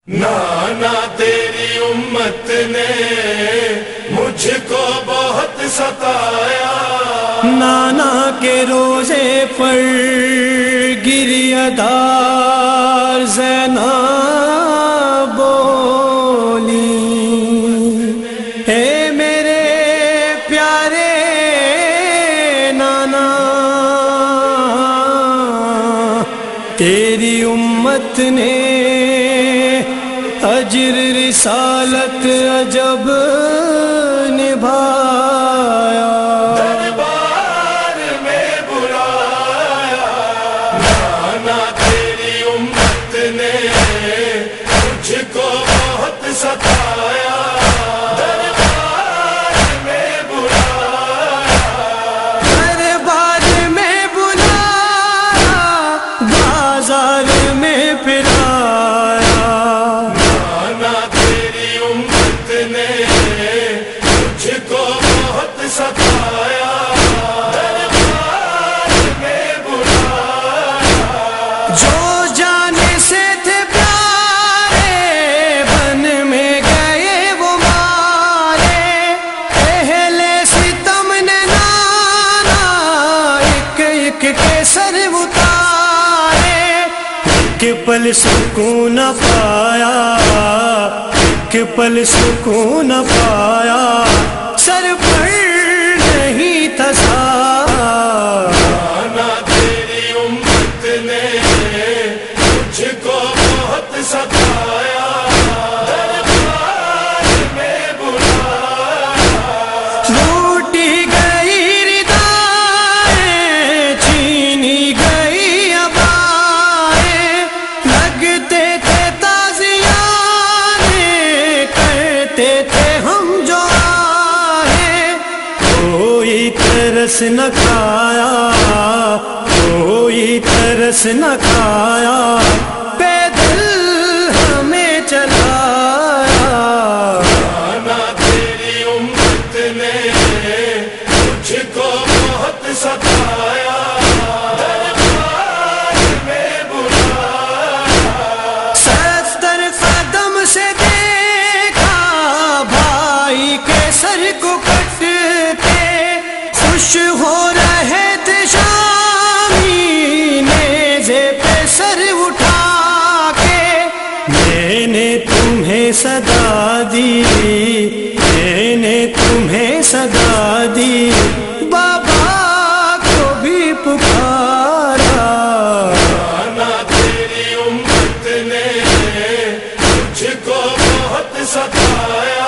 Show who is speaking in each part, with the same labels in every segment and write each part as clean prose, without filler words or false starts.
Speaker 1: نانا تیری امت نے مجھ کو بہت ستایا،
Speaker 2: نانا کے روزے پر گریہ دار زینب بولی، اے میرے پیارے نانا، تیری امت نے اجر رسالت عجب نبھایا،
Speaker 1: دربار میں بلایا، نانا تیری امت نے مجھ کو بہت ستایا، دربار میں بلایا،
Speaker 2: دربار میں بلایا، بازار میں پھرایا،
Speaker 1: نانا تیری امت نے مجھ کو بہت ستایا، دربار میں بلایا،
Speaker 2: جو جانے سے تھے پیارے بن میں گئے وہ مارے، اہل ستم نے نانا ایک ایک کے سر اتارے، ایک پل سکون نہ پایا، ایک پل سکون نہ پایا، سر پر نہیں تھا سایہ،
Speaker 1: نانا تیری امت نے مجھ کو بہت ستایا، دربار میں بلایا،
Speaker 2: لوٹی گئی ردائیں، چھینی گئی عبائیں، لگتے تھے تازیانے، کرتے تھے ہم جو آہیں، کوئی ترس نہ کھایا، کوئی ترس نہ کھایا، پیدل ہمیں چلایا،
Speaker 1: نانا تیری امت نے مجھ کو بہت ستایا، دربار میں بلایا،
Speaker 2: 70 قدم سے دیکھا بھائی کے سر کو کٹتے، خوش ہو رہے تھے شامی نیزے پہ سر اٹھا کے، میں نے تمہیں صدا دی، میں نے تمہیں صدا دی، بابا کو بھی پکارا،
Speaker 1: نانا تیری امت نے مجھ کو بہت ستایا،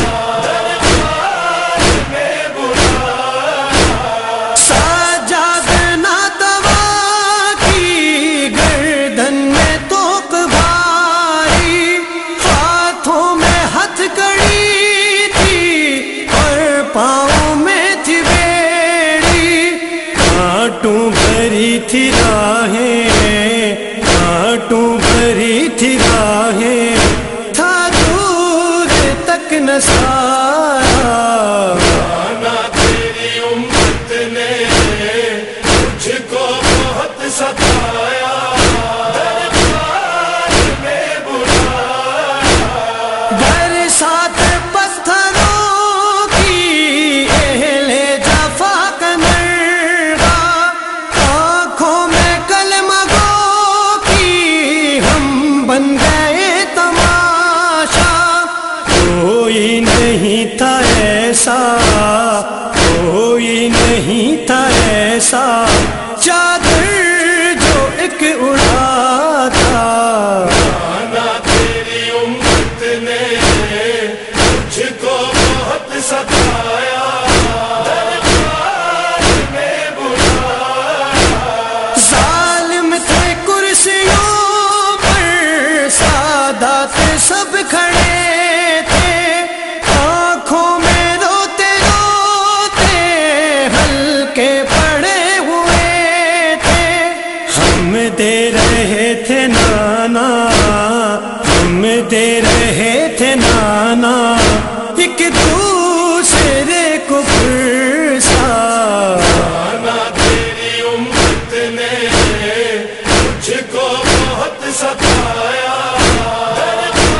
Speaker 1: دربار میں بلایا،
Speaker 2: سجاد ناتوا کی گردن میں توق بھاری، ہاتھوں میں ہتھ کڑی تھی اور پاؤں میں تھی بیڑی، کانٹوں بھری تھی راہیں، کانٹوں بھری تھی راہیں، تھا دور تک نہ سایہ،
Speaker 1: نانا تیری امت نے مجھ کو بہت ستایا، دربار میں بلایا،
Speaker 2: برسات پتھروں کی اہل جفا کا نرغہ، آنکھوں میں کلمہ گو کی ہم بن گئے تماشا، کوئی نہیں تھا ایسا، کوئی نہیں تھا ایسا، چادر جو ایک اڑا تھا،
Speaker 1: نانا تیری امت نے مجھ کو بہت ستایا، دربار میں بلایا،
Speaker 2: ظالم تھے کرسیوں پر سادات سب کھڑے تھے، آنکھوں میں روتے روتے ہلکے پڑے ہوئے تھے، ہم دے رہے تھے نانا، ہم دے رہے تھے نانا، ایک دوسرے کو پرسا،
Speaker 1: نانا تیری امت نے مجھ کو بہت ستایا، دربار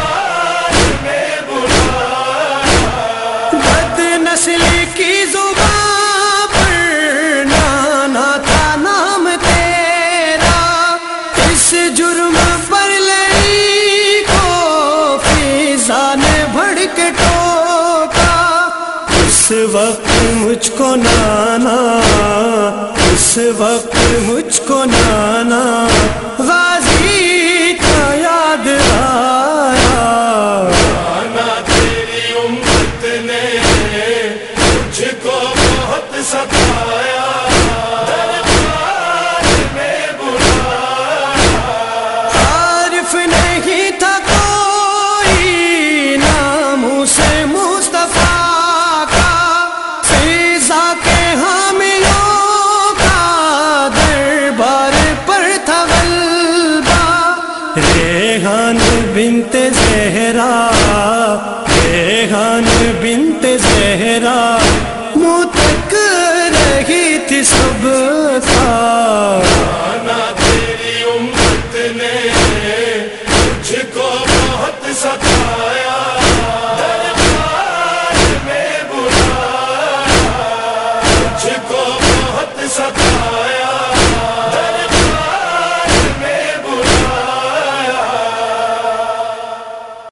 Speaker 2: مجھ کو نانا، اس وقت مجھ کو نانا غازی کا یاد آیا۔
Speaker 1: نانا تیری امت نے مجھ کو بہت ستایا، دربار میں بلایا،
Speaker 2: عارف نہیں تھا کوئی ناموں سے مصطفیٰ کا، فضا کے حاملوں کا دربار پر تھا غلبہ۔ ریحان بنت زہرا، ریحان بنت زہرا